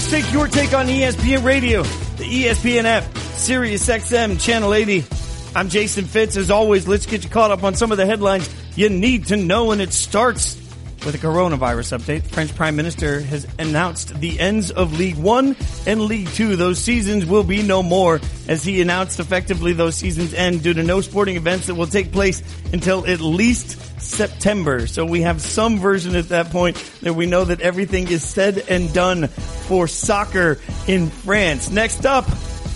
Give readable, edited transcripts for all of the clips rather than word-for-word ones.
First Take Your Take on ESPN Radio, the ESPN app, Sirius XM, Channel 80. I'm Jason Fitz. As always, let's get you caught up on some of the headlines you need to know, and it starts with a coronavirus update. The French Prime Minister has announced the ends of League One and League Two. Those seasons will be no more, as he announced effectively those seasons end due to no sporting events that will take place until at least September. So we have some version at that point that we know that everything is said and done for soccer in France. Next up,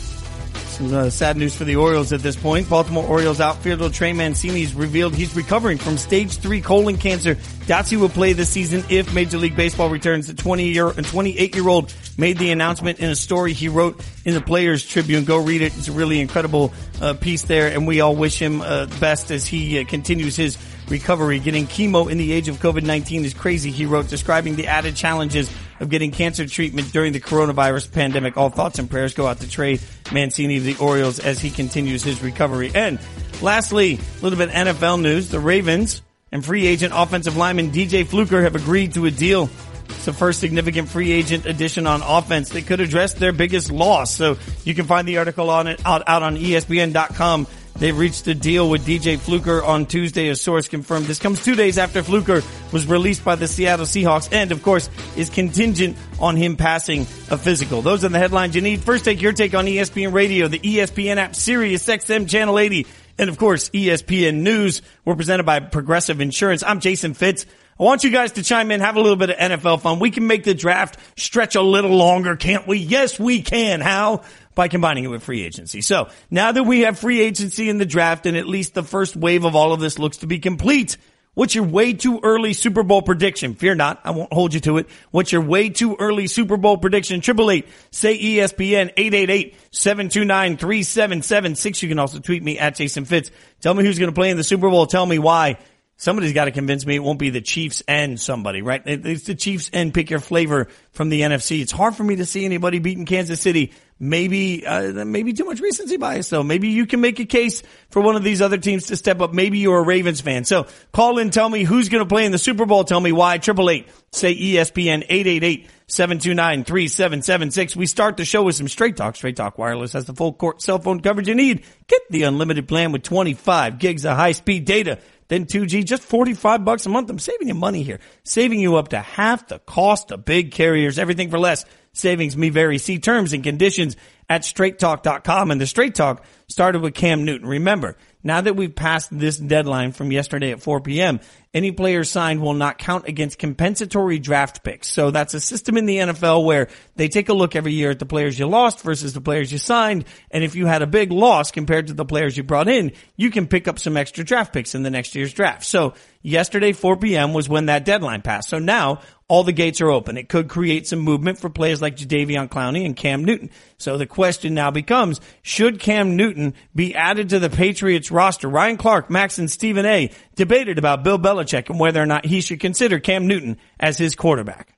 some sad news for the Orioles at this point. Baltimore Orioles outfielder Trey Mancini's revealed he's recovering from stage 3 colon cancer. Doubts he will play this season if Major League Baseball returns. The 28-year-old made the announcement in a story he wrote in the Players Tribune. Go read it. It's a really incredible piece there, and we all wish him best as he continues his recovery. Getting chemo in the age of COVID-19 is crazy, he wrote, describing the added challenges of getting cancer treatment during the coronavirus pandemic. All thoughts and prayers go out to Trey Mancini of the Orioles as he continues his recovery. And lastly, a little bit of NFL news. The Ravens and free agent offensive lineman DJ Fluker have agreed to a deal. It's the first significant free agent addition on offense that could address their biggest loss. So you can find the article on it out on ESPN.com. They've reached a deal with DJ Fluker on Tuesday, a source confirmed. This comes 2 days after Fluker was released by the Seattle Seahawks and, of course, is contingent on him passing a physical. Those are the headlines you need. First Take Your Take on ESPN Radio, the ESPN app, Sirius XM Channel 80, and, of course, ESPN News. We're presented by Progressive Insurance. I'm Jason Fitz. I want you guys to chime in, have a little bit of NFL fun. We can make the draft stretch a little longer, can't we? Yes, we can. How? By combining it with free agency. So now that we have free agency in the draft and at least the first wave of all of this looks to be complete, what's your way too early Super Bowl prediction? Fear not, I won't hold you to it. What's your way too early Super Bowl prediction? 888 say ESPN, 888-729-3776. You can also tweet me at Jason Fitz. Tell me who's going to play in the Super Bowl. Tell me why. Somebody's got to convince me it won't be the Chiefs and somebody, right? It's the Chiefs and pick your flavor from the NFC. It's hard for me to see anybody beating Kansas City. Maybe too much recency bias, though. Maybe you can make a case for one of these other teams to step up. Maybe you're a Ravens fan. So call in, tell me who's going to play in the Super Bowl. Tell me why. 888 say ESPN, 888-729-3776. We start the show with some Straight Talk. Straight Talk Wireless has the full court cell phone coverage you need. Get the unlimited plan with 25 gigs of high-speed data. Then 2G, just $45 a month. I'm saving you money here. Saving you up to half the cost of big carriers. Everything for less. Savings may vary. See terms and conditions at straighttalk.com. And the Straight Talk started with Cam Newton. Remember, now that we've passed this deadline from yesterday at 4 p.m., any player signed will not count against compensatory draft picks. So that's a system in the NFL where they take a look every year at the players you lost versus the players you signed. And if you had a big loss compared to the players you brought in, you can pick up some extra draft picks in the next year's draft. So yesterday, 4 p.m. was when that deadline passed. So now all the gates are open. It could create some movement for players like Jadeveon Clowney and Cam Newton. So the question now becomes, should Cam Newton be added to the Patriots roster? Ryan Clark, Max, and Stephen A. debated about Bill Belichick and whether or not he should consider Cam Newton as his quarterback.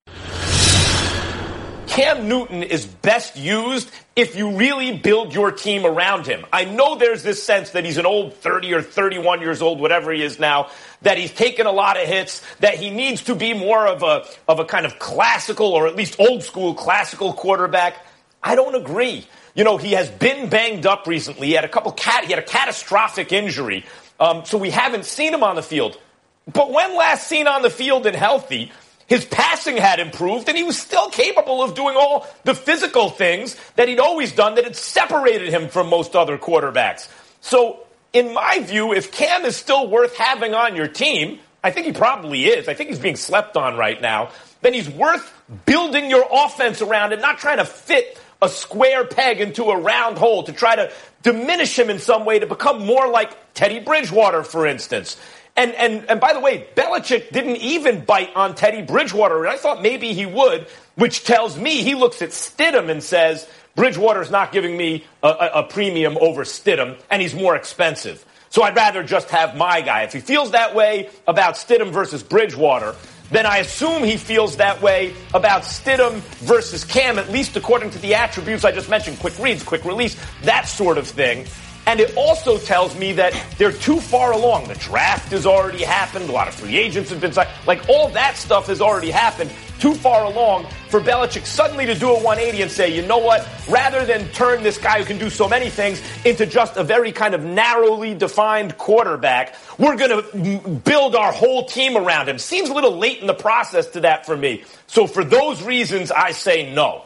Cam Newton is best used if you really build your team around him. I know there's this sense that he's an old 30 or 31 years old, whatever he is now, that he's taken a lot of hits, that he needs to be more of a kind of classical or at least old school classical quarterback. I don't agree. You know, he has been banged up recently. He had a catastrophic injury. So we haven't seen him on the field. But when last seen on the field and healthy, his passing had improved, and he was still capable of doing all the physical things that he'd always done that had separated him from most other quarterbacks. So, in my view, if Cam is still worth having on your team, I think he probably is. I think he's being slept on right now. Then he's worth building your offense around and not trying to fit a square peg into a round hole to try to diminish him in some way to become more like Teddy Bridgewater, for instance. And by the way, Belichick didn't even bite on Teddy Bridgewater, and I thought maybe he would, which tells me he looks at Stidham and says, Bridgewater's not giving me a premium over Stidham, and he's more expensive. So I'd rather just have my guy. If he feels that way about Stidham versus Bridgewater, then I assume he feels that way about Stidham versus Cam, at least according to the attributes I just mentioned, quick reads, quick release, that sort of thing. And it also tells me that they're too far along. The draft has already happened. A lot of free agents have been signed. Like, all that stuff has already happened too far along for Belichick suddenly to do a 180 and say, you know what, rather than turn this guy who can do so many things into just a very kind of narrowly defined quarterback, we're going to build our whole team around him. Seems a little late in the process to that for me. So for those reasons, I say no.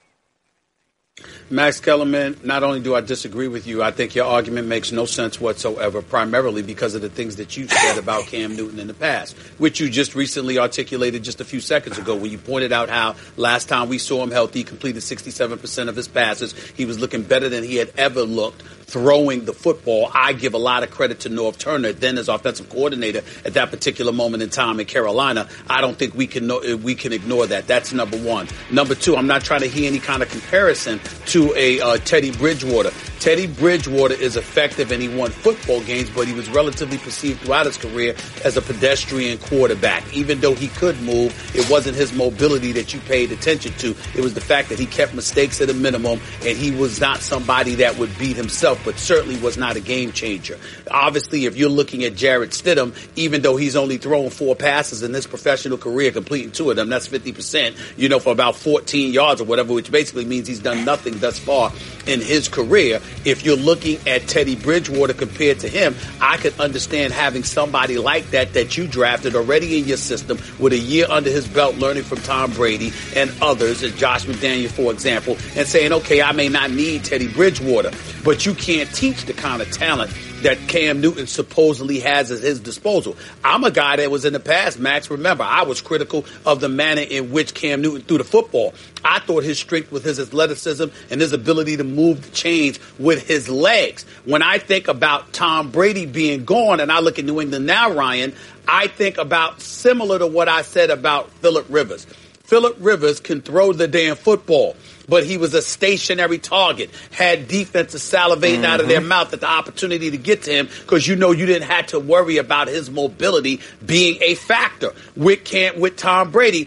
Max Kellerman, not only do I disagree with you, I think your argument makes no sense whatsoever, primarily because of the things that you said about Cam Newton in the past, which you just recently articulated just a few seconds ago when you pointed out how last time we saw him healthy, he completed 67% of his passes. He was looking better than he had ever looked throwing the football. I give a lot of credit to Norv Turner, then as offensive coordinator at that particular moment in time in Carolina. I don't think we can ignore that. That's number one. Number two, I'm not trying to hear any kind of comparison to a Teddy Bridgewater. Teddy Bridgewater is effective and he won football games, but he was relatively perceived throughout his career as a pedestrian quarterback. Even though he could move, it wasn't his mobility that you paid attention to. It was the fact that he kept mistakes at a minimum, and he was not somebody that would beat himself, but certainly was not a game changer. Obviously, if you're looking at Jarrett Stidham, even though he's only thrown 4 passes in his professional career, completing 2 of them, that's 50%, for about 14 yards or whatever, which basically means he's done nothing thus far in his career. If you're looking at Teddy Bridgewater compared to him, I could understand having somebody like that you drafted already in your system with a year under his belt, learning from Tom Brady and others, and Josh McDaniel, for example, and saying, okay, I may not need Teddy Bridgewater, but you can't teach the kind of talent that Cam Newton supposedly has at his disposal. I'm a guy that was in the past, Max. Remember, I was critical of the manner in which Cam Newton threw the football. I thought his strength was his athleticism and his ability to move the chains with his legs. When I think about Tom Brady being gone and I look at New England now, Ryan, I think about similar to what I said about Phillip Rivers. Phillip Rivers can throw the damn football, but he was a stationary target, had defenses salivating out of their mouth at the opportunity to get to him because you didn't have to worry about his mobility being a factor. With Tom Brady,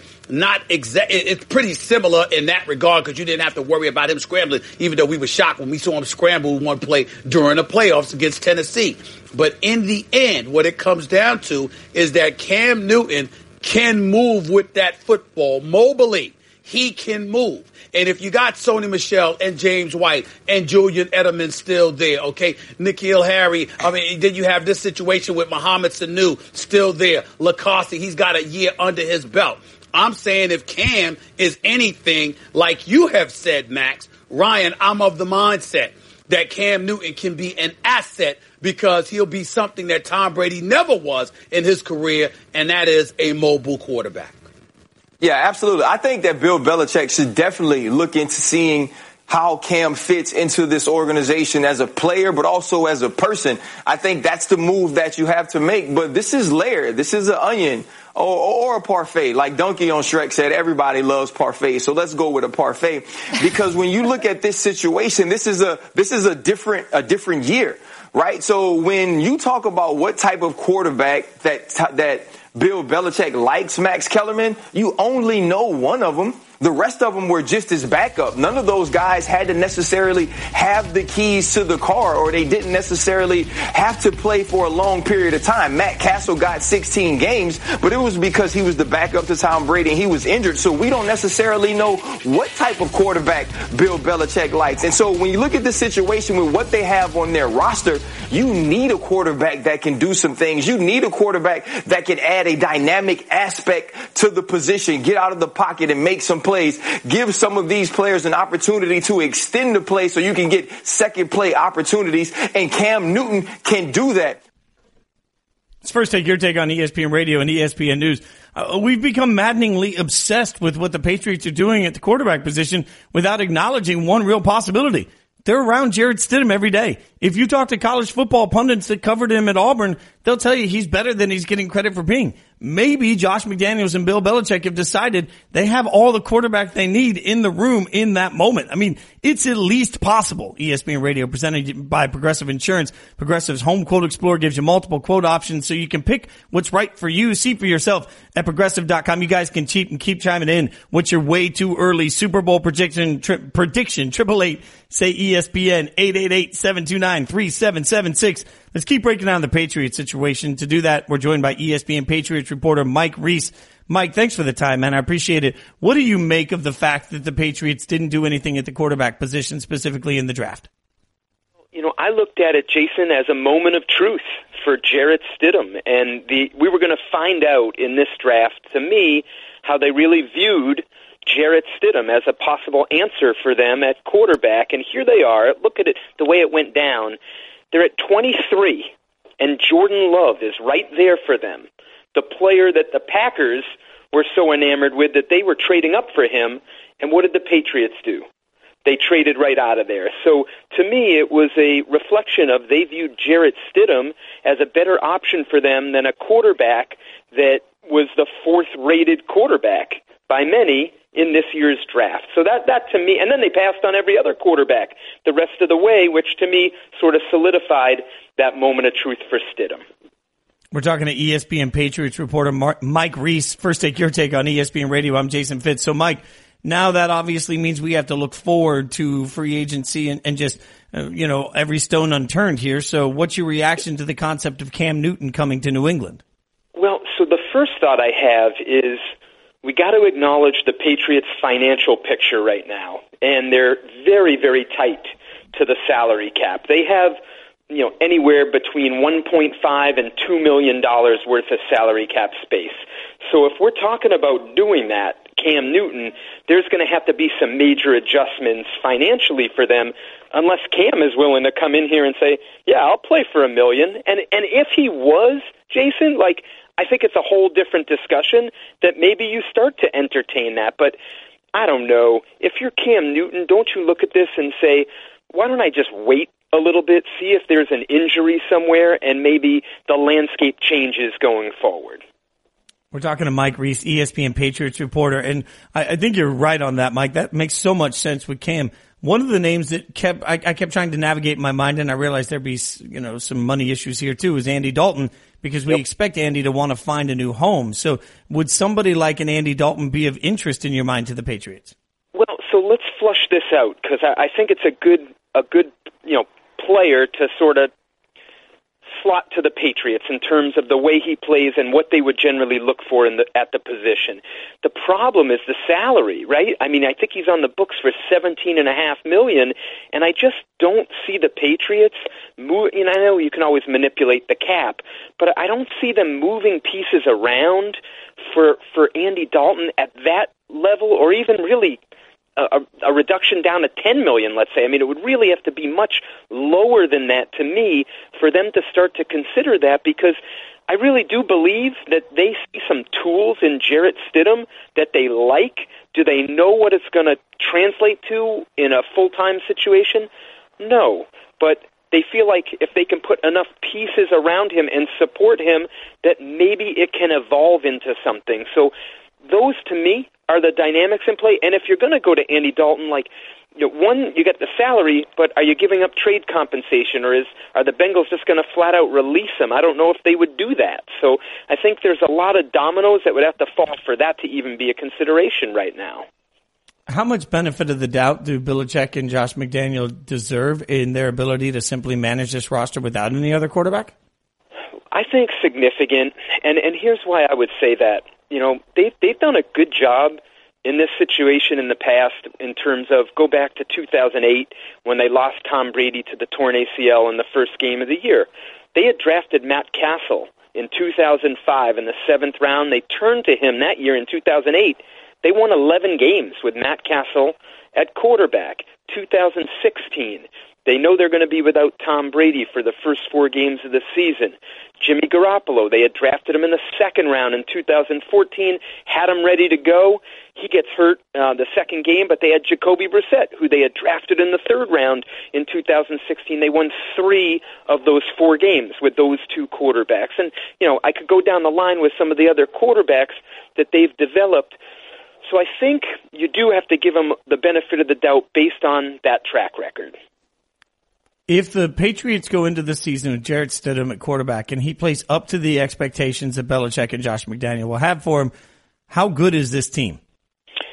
it's pretty similar in that regard because you didn't have to worry about him scrambling, even though we were shocked when we saw him scramble one play during the playoffs against Tennessee. But in the end, what it comes down to is that Cam Newton can move with that football mobily. He can move. And if you got Sony Michel and James White and Julian Edelman still there, okay, N'Keal Harry, then you have this situation with Mohamed Sanu still there. Lacoste, he's got a year under his belt. I'm saying if Cam is anything like you have said, Max, Ryan, I'm of the mindset that Cam Newton can be an asset because he'll be something that Tom Brady never was in his career, and that is a mobile quarterback. Yeah, absolutely. I think that Bill Belichick should definitely look into seeing how Cam fits into this organization as a player, but also as a person. I think that's the move that you have to make. But this is layered. This is an onion or a parfait. Like Donkey on Shrek said, everybody loves parfait. So let's go with a parfait. Because when you look at this situation, this is a different year, right? So when you talk about what type of quarterback that Bill Belichick likes, Max Kellerman, you only know one of them. The rest of them were just his backup. None of those guys had to necessarily have the keys to the car, or they didn't necessarily have to play for a long period of time. Matt Castle got 16 games, but it was because he was the backup to Tom Brady and he was injured. So we don't necessarily know what type of quarterback Bill Belichick likes. And so when you look at the situation with what they have on their roster, you need a quarterback that can do some things. You need a quarterback that can add a dynamic aspect to the position, get out of the pocket and make some plays. Give some of these players an opportunity to extend the play so you can get second play opportunities, and Cam Newton can do that. Let's first take your take on ESPN Radio and ESPN News. We've become maddeningly obsessed with what the Patriots are doing at the quarterback position without acknowledging one real possibility. They're around Jarrett Stidham every day. If you talk to college football pundits that covered him at Auburn, they'll tell you he's better than he's getting credit for being. Maybe Josh McDaniels and Bill Belichick have decided they have all the quarterback they need in the room in that moment. I mean, it's at least possible. ESPN Radio presented by Progressive Insurance. Progressive's Home Quote Explorer gives you multiple quote options so you can pick what's right for you. See for yourself at Progressive.com. You guys can cheat and keep chiming in. What's your way too early Super Bowl prediction? 888 say ESPN, 888-729 888-938-3776. Let's keep breaking down the Patriots situation. To do that, we're joined by ESPN Patriots reporter Mike Reese. Mike, thanks for the time, man. I appreciate it. What do you make of the fact that the Patriots didn't do anything at the quarterback position, specifically in the draft? I looked at it, Jason, as a moment of truth for Jarrett Stidham. And we were going to find out in this draft, to me, how they really viewed Jarrett Stidham as a possible answer for them at quarterback. And here they are. Look at it, the way it went down. They're at 23, and Jordan Love is right there for them. The player that the Packers were so enamored with that they were trading up for him. And what did the Patriots do? They traded right out of there. So to me, it was a reflection of they viewed Jarrett Stidham as a better option for them than a quarterback that was the fourth-rated quarterback by many in this year's draft. So that to me, and then they passed on every other quarterback the rest of the way, which to me sort of solidified that moment of truth for Stidham. We're talking to ESPN Patriots reporter Mike Reese. First, take your take on ESPN Radio. I'm Jason Fitz. So, Mike, now that obviously means we have to look forward to free agency and just, every stone unturned here. So what's your reaction to the concept of Cam Newton coming to New England? Well, so the first thought I have is we got to acknowledge the Patriots' financial picture right now. And they're very, very tight to the salary cap. They have anywhere between $1.5 and $2 million worth of salary cap space. So if we're talking about doing that, Cam Newton, there's going to have to be some major adjustments financially for them unless Cam is willing to come in here and say, yeah, I'll play for $1 million. And if he was, Jason, I think it's a whole different discussion that maybe you start to entertain that. But I don't know. If you're Cam Newton, don't you look at this and say, why don't I just wait a little bit, see if there's an injury somewhere, and maybe the landscape changes going forward? We're talking to Mike Reese, ESPN Patriots reporter, and I think you're right on that, Mike. That makes so much sense with Cam. One of the names that I kept trying to navigate in my mind, and I realized there'd be some money issues here too, is Andy Dalton, because we expect Andy to want to find a new home. So would somebody like an Andy Dalton be of interest in your mind to the Patriots? Well, so let's flush this out, because I think it's a good player to sort of slot to the Patriots in terms of the way he plays and what they would generally look for at the position. The problem is the salary, right? I mean, I think he's on the books for $17.5 million, and I just don't see the Patriots move. I know you can always manipulate the cap, but I don't see them moving pieces around for Andy Dalton at that level, or even really a reduction down to $10 million, let's say. I mean, it would really have to be much lower than that to me for them to start to consider that, because I really do believe that they see some tools in Jarrett Stidham that they like. Do they know what it's going to translate to in a full-time situation? No, but they feel like if they can put enough pieces around him and support him, that maybe it can evolve into something. So those, to me, are the dynamics in play. And if you're going to go to Andy Dalton, one, you get the salary, but are you giving up trade compensation, or are the Bengals just going to flat out release him? I don't know if they would do that. So I think there's a lot of dominoes that would have to fall for that to even be a consideration right now. How much benefit of the doubt do Belichick and Josh McDaniel deserve in their ability to simply manage this roster without any other quarterback? I think significant, and here's why I would say that. They've done a good job in this situation in the past in terms of, go back to 2008 when they lost Tom Brady to the torn ACL in the first game of the year. They had drafted Matt Castle in 2005 in the 7th round. They turned to him that year in 2008. They won 11 games with Matt Castle at quarterback. 2016, they know they're going to be without Tom Brady for the first 4 games of the season. Jimmy Garoppolo, they had drafted him in the 2nd round in 2014, had him ready to go. He gets hurt the second game, but they had Jacoby Brissett, who they had drafted in the 3rd round in 2016. They won 3 of those 4 games with those 2 quarterbacks. And, I could go down the line with some of the other quarterbacks that they've developed. So I think you do have to give them the benefit of the doubt based on that track record. If the Patriots go into the season with Jarrett Stidham at quarterback and he plays up to the expectations that Belichick and Josh McDaniel will have for him, how good is this team?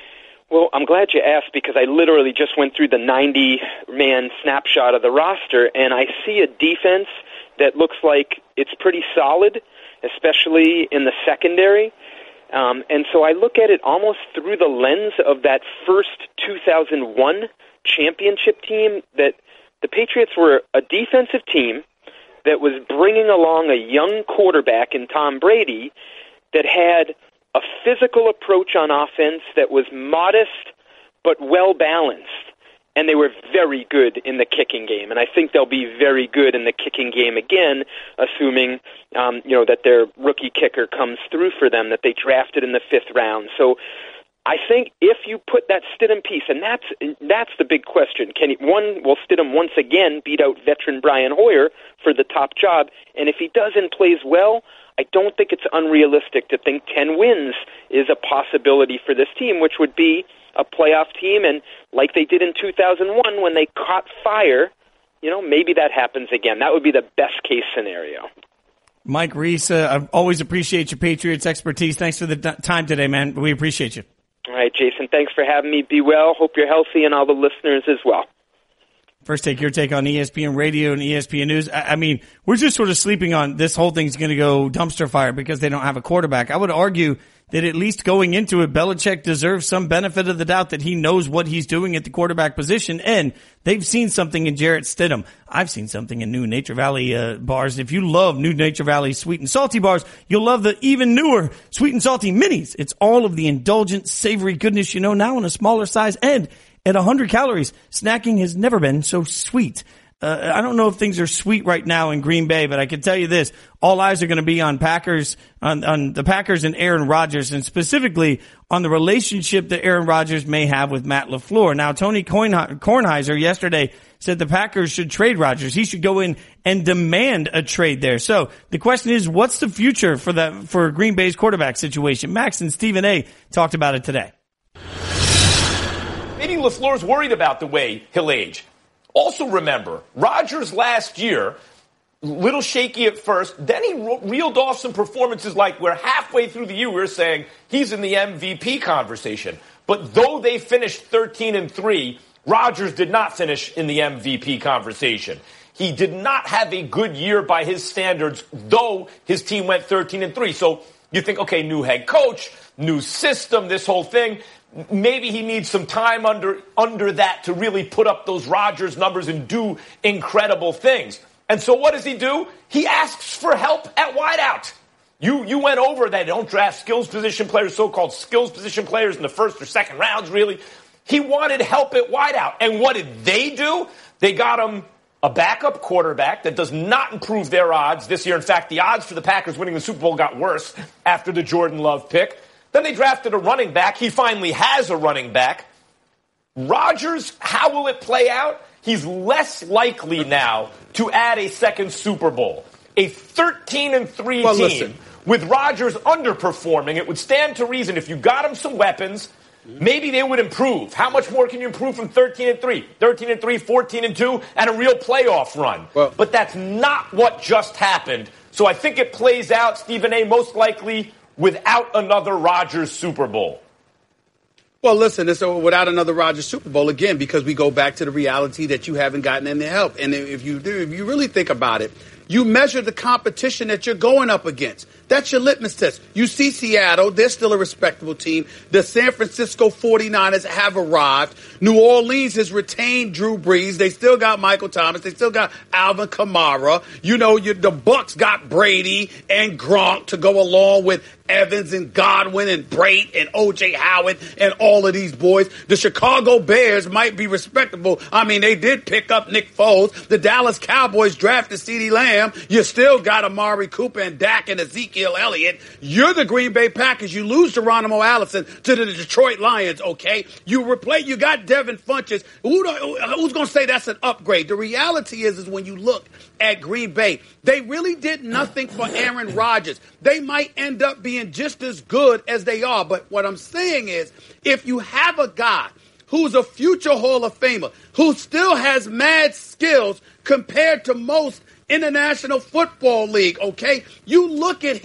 Well, I'm glad you asked because I literally just went through the 90-man snapshot of the roster, and I see a defense that looks like it's pretty solid, especially in the secondary. And so I look at it almost through the lens of that first 2001 championship team, that the Patriots were a defensive team that was bringing along a young quarterback in Tom Brady that had a physical approach on offense that was modest but well-balanced. And they were very good in the kicking game. And I think they'll be very good in the kicking game again, assuming that their rookie kicker comes through for them, that they drafted in the 5th round. So I think if you put that Stidham piece, and that's the big question. Will Stidham once again beat out veteran Brian Hoyer for the top job? And if he does and plays well, I don't think it's unrealistic to think 10 wins is a possibility for this team, which would be a playoff team. And like they did in 2001 when they caught fire, maybe that happens again. That would be the best case scenario. Mike Reese, I always appreciate your Patriots expertise. Thanks for the time today, man. We appreciate you. All right, Jason, thanks for having me. Be well. Hope you're healthy, and all the listeners as well. First Take, your take on ESPN Radio and ESPN News. I mean, we're just sort of sleeping on this whole thing's going to go dumpster fire because they don't have a quarterback. I would argue that at least going into it, Belichick deserves some benefit of the doubt that he knows what he's doing at the quarterback position, and they've seen something in Jarrett Stidham. I've seen something in New Nature Valley bars. If you love New Nature Valley sweet and salty bars, you'll love the even newer sweet and salty minis. It's all of the indulgent, savory goodness you know now in a smaller size and at 100 calories. Snacking has never been so sweet. I don't know if things are sweet right now in Green Bay, but I can tell you this. All eyes are going to be on on the Packers and Aaron Rodgers, and specifically on the relationship that Aaron Rodgers may have with Matt LaFleur. Now, Tony Kornheiser yesterday said the Packers should trade Rodgers. He should go in and demand a trade there. So the question is, what's the future for Green Bay's quarterback situation? Max and Stephen A. talked about it today. Maybe LaFleur's worried about the way he'll age. Also remember, Rodgers last year, little shaky at first, then he reeled off some performances like we're halfway through the year, we're saying he's in the MVP conversation. But though they finished 13-3, Rodgers did not finish in the MVP conversation. He did not have a good year by his standards, though his team went 13-3. So you think, okay, new head coach, new system, this whole thing. Maybe he needs some time under that to really put up those Rodgers numbers and do incredible things. And so what does he do? He asks for help at wideout. You went over that. Don't draft skills position players, so-called skills position players in the first or second rounds, really. He wanted help at wideout. And what did they do? They got him a backup quarterback that does not improve their odds this year. In fact, the odds for the Packers winning the Super Bowl got worse after the Jordan Love pick. Then they drafted a running back. He finally has a running back. Rodgers, how will it play out? He's less likely now to add a second Super Bowl. A 13-3 team with Rodgers underperforming, it would stand to reason if you got him some weapons, maybe they would improve. How much more can you improve from 13-3? 13-3, 14-2, and a real playoff run. But that's not what just happened. So I think it plays out, Stephen A., most likely without another Rodgers Super Bowl. Well, listen, it's without another Rodgers Super Bowl, again, because we go back to the reality that you haven't gotten any help. And if you really think about it, you measure the competition that you're going up against. That's your litmus test. You see Seattle, they're still a respectable team. The San Francisco 49ers have arrived. New Orleans has retained Drew Brees. They still got Michael Thomas. They still got Alvin Kamara. The Bucs got Brady and Gronk to go along with Evans and Godwin and Brate and O.J. Howard and all of these boys. The Chicago Bears might be respectable. I mean, they did pick up Nick Foles. The Dallas Cowboys drafted CeeDee Lamb. You still got Amari Cooper and Dak and Ezekiel Elliott. You're the Green Bay Packers. You lose Geronimo Allison to the Detroit Lions, okay? You got Devin Funchess. Who's going to say that's an upgrade? The reality is when you look at Green Bay, they really did nothing for Aaron Rodgers. They might end up being just as good as they are. But what I'm saying is, if you have a guy who's a future Hall of Famer, who still has mad skills compared to most in the National Football League, okay? You look at him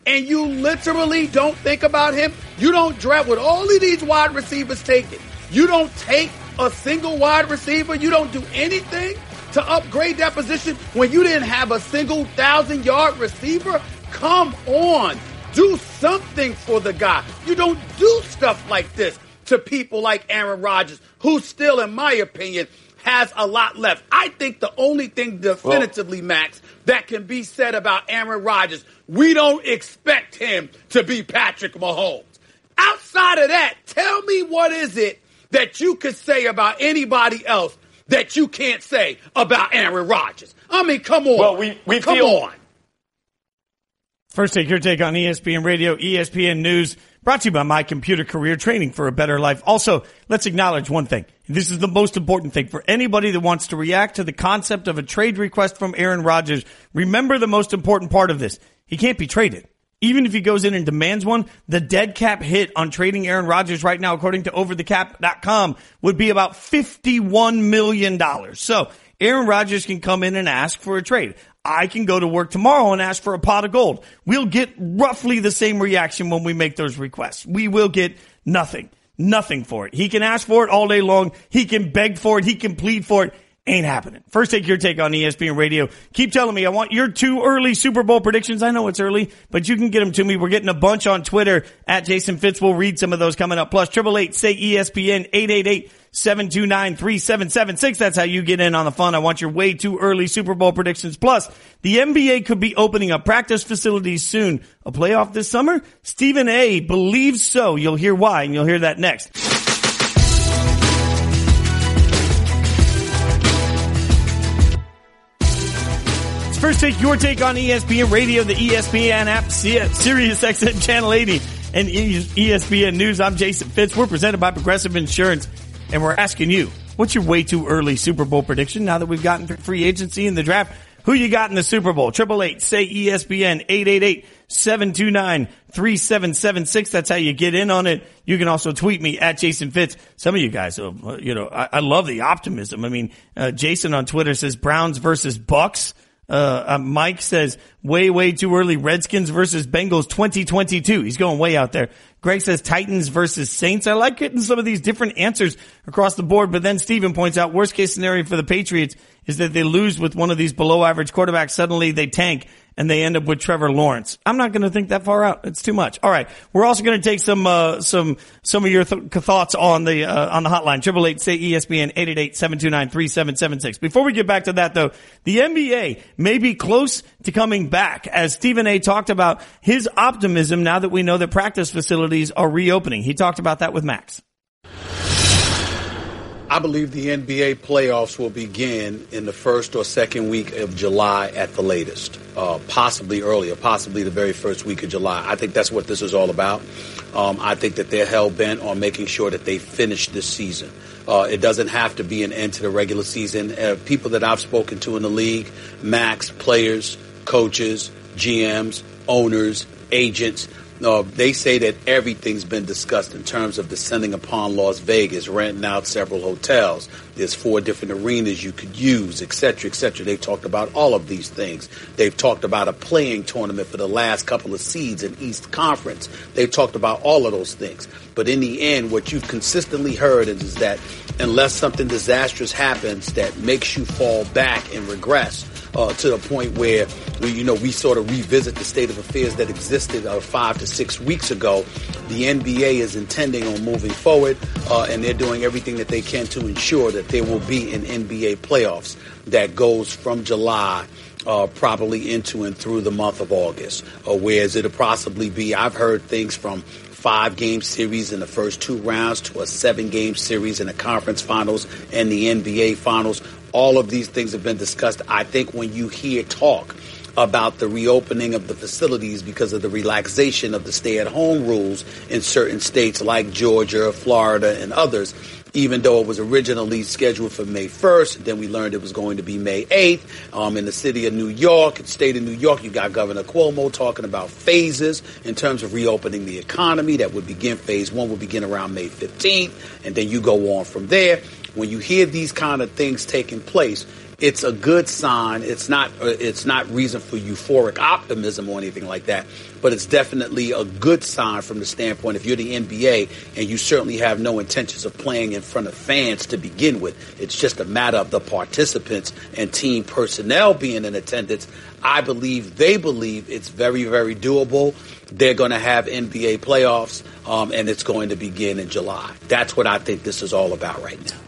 and you literally don't think about him? You don't draft with all of these wide receivers taken. You don't take a single wide receiver. You don't do anything to upgrade that position when you didn't have a single 1,000-yard receiver. Come on. Do something for the guy. You don't do stuff like this to people like Aaron Rodgers, who still, in my opinion, has a lot left. I think the only thing definitively, Max, that can be said about Aaron Rodgers, we don't expect him to be Patrick Mahomes. Outside of that, tell me what is it that you could say about anybody else that you can't say about Aaron Rodgers? I mean, come on. Well, we come feel on. First Take, your take on ESPN Radio, ESPN News, brought to you by My Computer Career, training for a better life. Also, let's acknowledge one thing. This is the most important thing for anybody that wants to react to the concept of a trade request from Aaron Rodgers. Remember the most important part of this. He can't be traded. Even if he goes in and demands one, the dead cap hit on trading Aaron Rodgers right now, according to overthecap.com, would be about $51 million. So Aaron Rodgers can come in and ask for a trade. I can go to work tomorrow and ask for a pot of gold. We'll get roughly the same reaction when we make those requests. We will get nothing for it. He can ask for it all day long. He can beg for it. He can plead for it. Ain't happening. First Take, your take on ESPN Radio. Keep telling me. I want your 2 early Super Bowl predictions. I know it's early, but you can get them to me. We're getting a bunch on Twitter at Jason Fitz. We'll read some of those coming up. Plus, 888-SAY-ESPN, 888-729-3776. That's how you get in on the fun. I want your way too early Super Bowl predictions. Plus, the NBA could be opening up practice facilities soon. A playoff this summer? Stephen A. believes so. You'll hear why, and you'll hear that next. First Take, your take on ESPN Radio, the ESPN app, Sirius XM Channel 80, and ESPN News. I'm Jason Fitz. We're presented by Progressive Insurance, and we're asking you, what's your way too early Super Bowl prediction now that we've gotten free agency in the draft? Who you got in the Super Bowl? 888-SAY-ESPN, 888-729-3776. That's how you get in on it. You can also tweet me at Jason Fitz. Some of you guys, I love the optimism. I mean, Jason on Twitter says Browns versus Bucks. Mike says way too early. Redskins versus Bengals 2022. He's going way out there. Greg says Titans versus Saints. I like getting some of these different answers across the board. But then Steven points out worst case scenario for the Patriots is that they lose with one of these below average quarterbacks. Suddenly they tank and they end up with Trevor Lawrence. I'm not going to think that far out. It's too much. All right. We're also going to take some of your thoughts on the hotline. 888-SAY-ESPN, 888-729-3776. Before we get back to that though, the NBA may be close to coming back as Stephen A. talked about his optimism now that we know that practice facilities are reopening. He talked about that with Max. I believe the NBA playoffs will begin in the first or second week of July at the latest, possibly earlier, possibly the very first week of July. I think that's what this is all about. I think that they're hell-bent on making sure that they finish this season. It doesn't have to be an end to the regular season. People that I've spoken to in the league, Max, players, coaches, GMs, owners, agents, they say that everything's been discussed in terms of descending upon Las Vegas, renting out several hotels. There's 4 different arenas you could use, et cetera, et cetera. They've talked about all of these things. They've talked about a playing tournament for the last couple of seeds in East Conference. They've talked about all of those things. But in the end, what you've consistently heard is that unless something disastrous happens that makes you fall back and regress, to the point where we sort of revisit the state of affairs that existed 5 to 6 weeks ago. The NBA is intending on moving forward, and they're doing everything that they can to ensure that there will be an NBA playoffs that goes from July probably into and through the month of August, whereas it'll possibly be, I've heard things from 5-game series in the first 2 rounds to a 7-game series in the conference finals and the NBA finals. All of these things have been discussed. I think when you hear talk about the reopening of the facilities because of the relaxation of the stay-at-home rules in certain states like Georgia, Florida, and others, even though it was originally scheduled for May 1st, then we learned it was going to be May 8th. In the city of New York, state of New York, you got Governor Cuomo talking about phases in terms of reopening the economy. That would begin, phase 1 would begin around May 15th, and then you go on from there. When you hear these kind of things taking place, it's a good sign. It's not reason for euphoric optimism or anything like that, but it's definitely a good sign from the standpoint if you're the NBA and you certainly have no intentions of playing in front of fans to begin with. It's just a matter of the participants and team personnel being in attendance. They believe it's very, very doable. They're going to have NBA playoffs, and it's going to begin in July. That's what I think this is all about right now.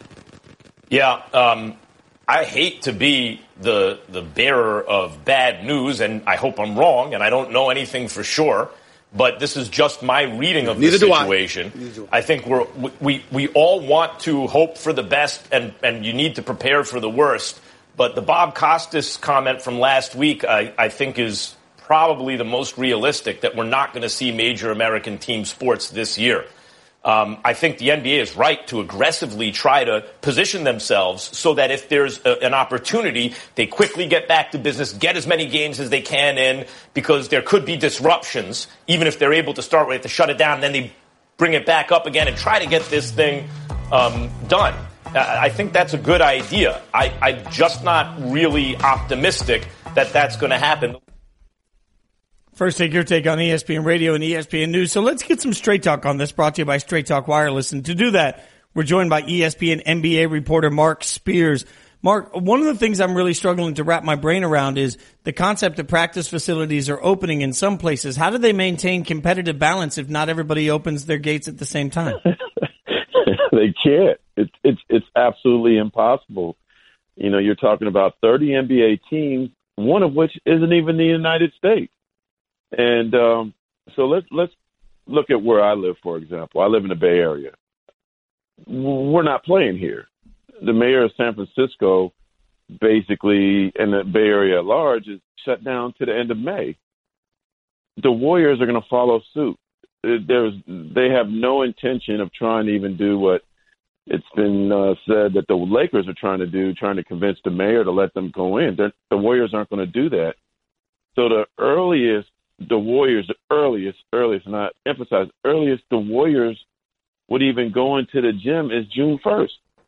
Yeah, I hate to be the bearer of bad news, and I hope I'm wrong, and I don't know anything for sure, but this is just my reading of the situation. I think we all want to hope for the best, and you need to prepare for the worst. But the Bob Costas comment from last week, I think, is probably the most realistic, that we're not going to see major American team sports this year. I think the NBA is right to aggressively try to position themselves so that if there's an opportunity, they quickly get back to business, get as many games as they can in, because there could be disruptions. Even if they're able to start, we have to shut it down, and then they bring it back up again and try to get this thing done. I think that's a good idea. I'm just not really optimistic that that's going to happen. First, take your take on ESPN Radio and ESPN News. So let's get some Straight Talk on this, brought to you by Straight Talk Wireless. And to do that, we're joined by ESPN NBA reporter Mark Spears. Mark, one of the things I'm really struggling to wrap my brain around is the concept that practice facilities are opening in some places. How do they maintain competitive balance if not everybody opens their gates at the same time? They can't. It's absolutely impossible. You know, you're talking about 30 NBA teams, one of which isn't even the United States. And so let's look at where I live, for example. I live in the Bay Area. We're not playing here. The mayor of San Francisco, basically, and the Bay Area at large, is shut down to the end of May. The Warriors are going to follow suit. They have no intention of trying to even do what it's been said that the Lakers are trying to do, trying to convince the mayor to let them go in. The Warriors aren't going to do that. So the earliest, and I emphasize earliest, the Warriors would even go into the gym is June 1st.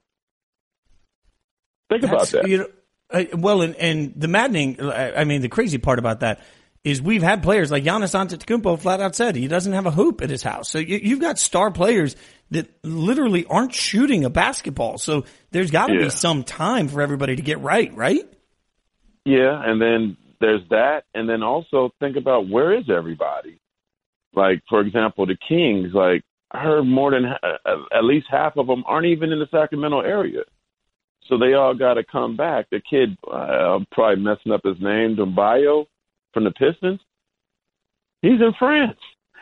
Think about that. You know, and the maddening, the crazy part about that is we've had players like Giannis Antetokounmpo flat out said he doesn't have a hoop at his house. So you've got star players that literally aren't shooting a basketball. So there's got to be some time for everybody to get right? Yeah, and then there's that. And then also think about where is everybody? Like, for example, the Kings, like I heard more than at least half of them aren't even in the Sacramento area. So they all got to come back. The kid, I'm probably messing up his name, Dumbayo from the Pistons, he's in France.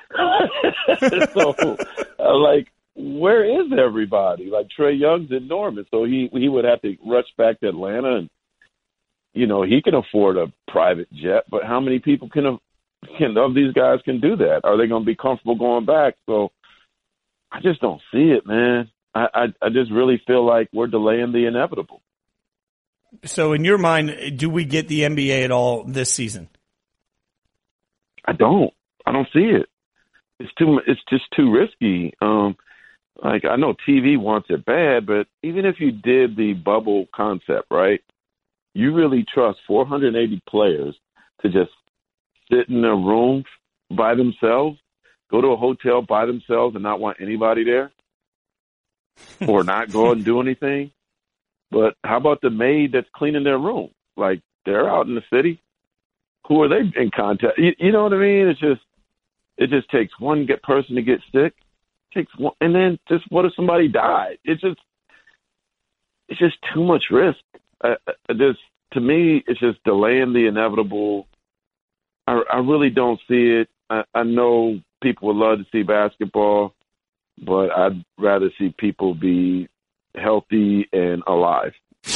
So, like, where is everybody? Like, Trae Young's in Norman, so he would have to rush back to Atlanta, and, you know, he can afford a private jet, but how many people of these guys can do that? Are they going to be comfortable going back? So I just don't see it, man. I just really feel like we're delaying the inevitable. So in your mind, do we get the NBA at all this season? I don't see it. It's just too risky. Like, I know TV wants it bad, but even if you did the bubble concept, right, you really trust 480 players to just sit in a room by themselves, go to a hotel by themselves and not want anybody there, or not go and do anything? But how about the maid that's cleaning their room? Like, they're out in the city. Who are they in contact? You know what I mean? It just takes one person to get sick. It takes one, and then just what if somebody died? It's just too much risk. To me, it's just delaying the inevitable. I really don't see it. I know people would love to see basketball, but I'd rather see people be healthy and alive.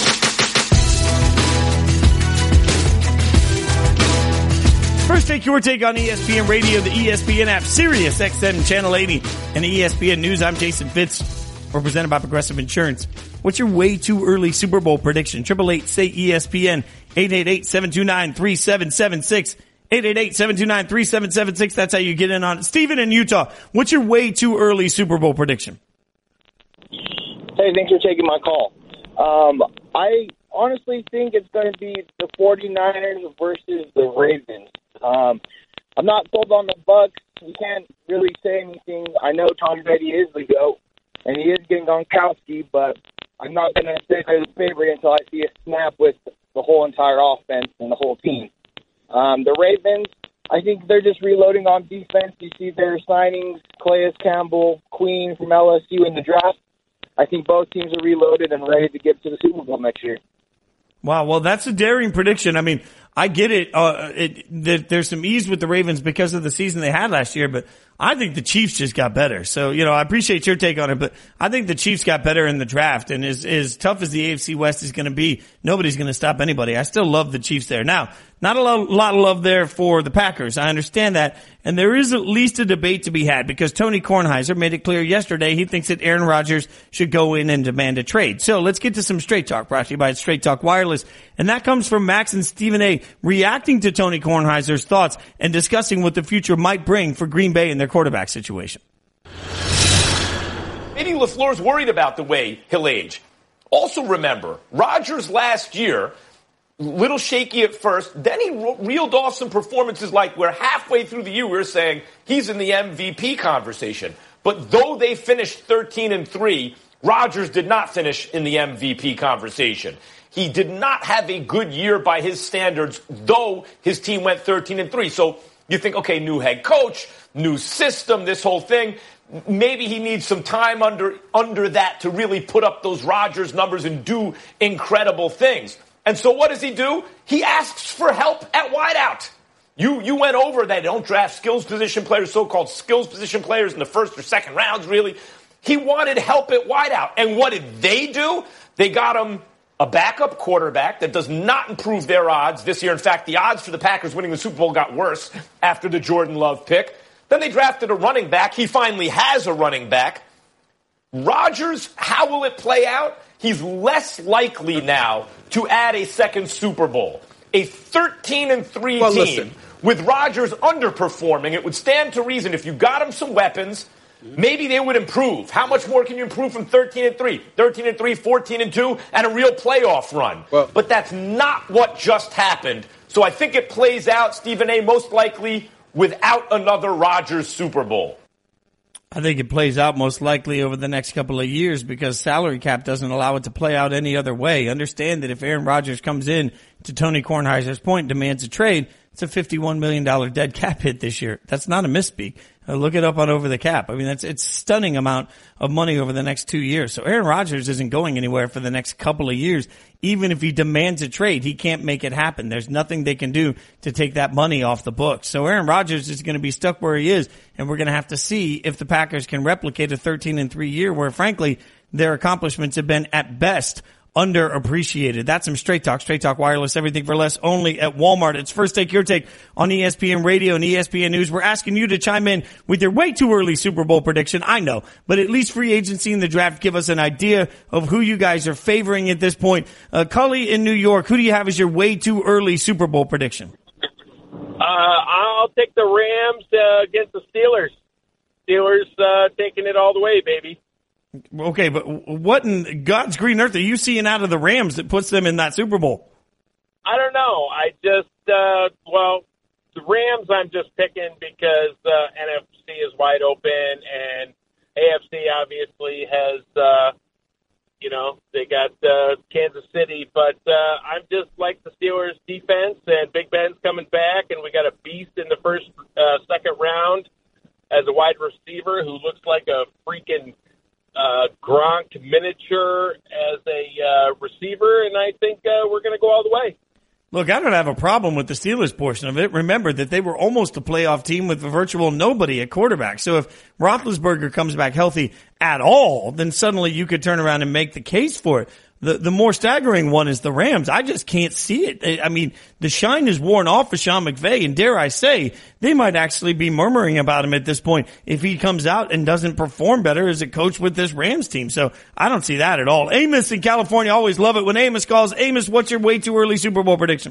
First, take your take on ESPN Radio, the ESPN app, Sirius XM Channel 80, and ESPN News. I'm Jason Fitz. We're presented by Progressive Insurance. What's your way too early Super Bowl prediction? 888-SAY-ESPN, 888-729-3776, 888-729-3776. That's how you get in on it. Steven in Utah, what's your way too early Super Bowl prediction? Hey, thanks for taking my call. I honestly think it's going to be the 49ers versus the Ravens. I'm not sold on the Bucs. You can't really say anything. I know Tom Brady is the GOAT, and he is getting Gronkowski, but I'm not going to say they're the favorite until I see a snap with the whole entire offense and the whole team. The Ravens, I think they're just reloading on defense. You see their signings, Calais Campbell, Queen from LSU in the draft. I think both teams are reloaded and ready to get to the Super Bowl next year. Wow, well, that's a daring prediction. I mean, I get it. There's some ease with the Ravens because of the season they had last year, but I think the Chiefs just got better. So, I appreciate your take on it, but I think the Chiefs got better in the draft, and as tough as the AFC West is going to be, nobody's going to stop anybody. I still love the Chiefs there. Now, not a lot of love there for the Packers. I understand that. And there is at least a debate to be had because Tony Kornheiser made it clear yesterday he thinks that Aaron Rodgers should go in and demand a trade. So let's get to some Straight Talk brought to you by Straight Talk Wireless. And that comes from Max and Stephen A. reacting to Tony Kornheiser's thoughts and discussing what the future might bring for Green Bay and their quarterback situation. Maybe LaFleur's worried about the way he'll age. Also remember, Rodgers last year, little shaky at first, then he reeled off some performances like where halfway through the year we were saying he's in the MVP conversation. But though they finished 13-3, Rodgers did not finish in the MVP conversation. He did not have a good year by his standards, though his team went 13-3. So you think, okay, new head coach, new system, this whole thing. Maybe he needs some time under that to really put up those Rodgers numbers and do incredible things. And so what does he do? He asks for help at wideout. You went over that. They don't draft skills position players, so-called skills position players in the first or second rounds, really. He wanted help at wideout. And what did they do? They got him a backup quarterback that does not improve their odds this year. In fact, the odds for the Packers winning the Super Bowl got worse after the Jordan Love pick. Then they drafted a running back. He finally has a running back. Rodgers, how will it play out? He's less likely now to add a second Super Bowl. A 13-3 team with Rodgers underperforming, it would stand to reason if you got him some weapons, maybe they would improve. How much more can you improve from 13-3? 13-3, 14-2, and a real playoff run. Well, but that's not what just happened. So I think it plays out, Stephen A., most likely without another Rodgers Super Bowl. I think it plays out most likely over the next couple of years because salary cap doesn't allow it to play out any other way. Understand that if Aaron Rodgers comes in, to Tony Kornheiser's point, demands a trade, it's a $51 million dead cap hit this year. That's not a misspeak. Look it up on Over the Cap. I mean, it's a stunning amount of money over the next 2 years. So Aaron Rodgers isn't going anywhere for the next couple of years. Even if he demands a trade, he can't make it happen. There's nothing they can do to take that money off the books. So Aaron Rodgers is going to be stuck where he is, and we're going to have to see if the Packers can replicate a 13-3 year where, frankly, their accomplishments have been, at best, underappreciated. That's some Straight Talk. Straight Talk Wireless, everything for less, only at Walmart. It's First Take Your Take on ESPN Radio and ESPN News. We're asking you to chime in with your way too early Super Bowl prediction. I know, but at least free agency in the draft give us an idea of who you guys are favoring at this point. Cully in New York, who do you have as your way too early Super Bowl prediction? I'll take the Rams against the Steelers. Steelers taking it all the way, baby. Okay, but what in God's green earth are you seeing out of the Rams that puts them in that Super Bowl? I don't know. I just, the Rams I'm just picking because NFC is wide open and AFC obviously has, they got Kansas City. But I'm just like the Steelers defense, and Big Ben's coming back, and we got a beast in the second round as a wide receiver who looks like a freaking Gronk miniature as a receiver, and I think we're going to go all the way. Look, I don't have a problem with the Steelers portion of it. Remember that they were almost a playoff team with a virtual nobody at quarterback. So if Roethlisberger comes back healthy at all, then suddenly you could turn around and make the case for it. The more staggering one is the Rams. I just can't see it. I mean, the shine is worn off of Sean McVay, and dare I say, they might actually be murmuring about him at this point if he comes out and doesn't perform better as a coach with this Rams team. So I don't see that at all. Amos in California, always love it when Amos calls. Amos, what's your way too early Super Bowl prediction?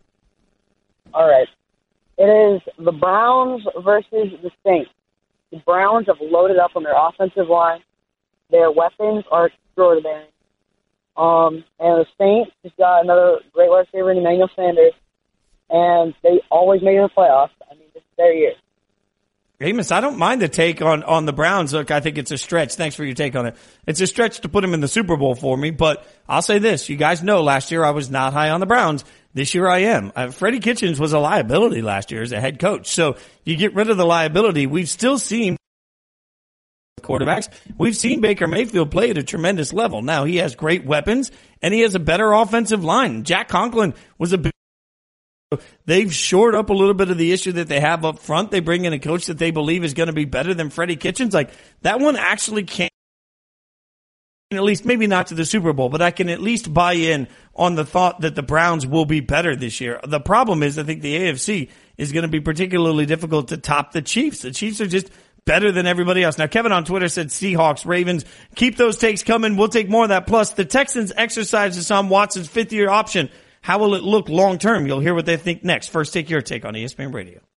All right. It is the Browns versus the Saints. The Browns have loaded up on their offensive line. Their weapons are extraordinary. And the Saints just got another great wide receiver in Emmanuel Sanders, and they always make the playoffs. I mean, this is their year. Amos, I don't mind the take on the Browns. Look, I think it's a stretch. Thanks for your take on it. It's a stretch to put them in the Super Bowl for me, but I'll say this. You guys know last year I was not high on the Browns. This year I am. Freddie Kitchens was a liability last year as a head coach. So you get rid of the liability. We've still seen quarterbacks. We've seen Baker Mayfield play at a tremendous level. Now he has great weapons and he has a better offensive line. Jack Conklin was a big. They've shored up a little bit of the issue that they have up front. They bring in a coach that they believe is going to be better than Freddie Kitchens. Like, that one actually can't, at least maybe not to the Super Bowl, but I can at least buy in on the thought that the Browns will be better this year. The problem is I think the AFC is going to be particularly difficult to top the Chiefs. The Chiefs are just better than everybody else. Now, Kevin on Twitter said Seahawks, Ravens. Keep those takes coming. We'll take more of that. Plus, the Texans exercise Deshaun Watson's fifth-year option. How will it look long term? You'll hear what they think next. First, take your take on ESPN Radio.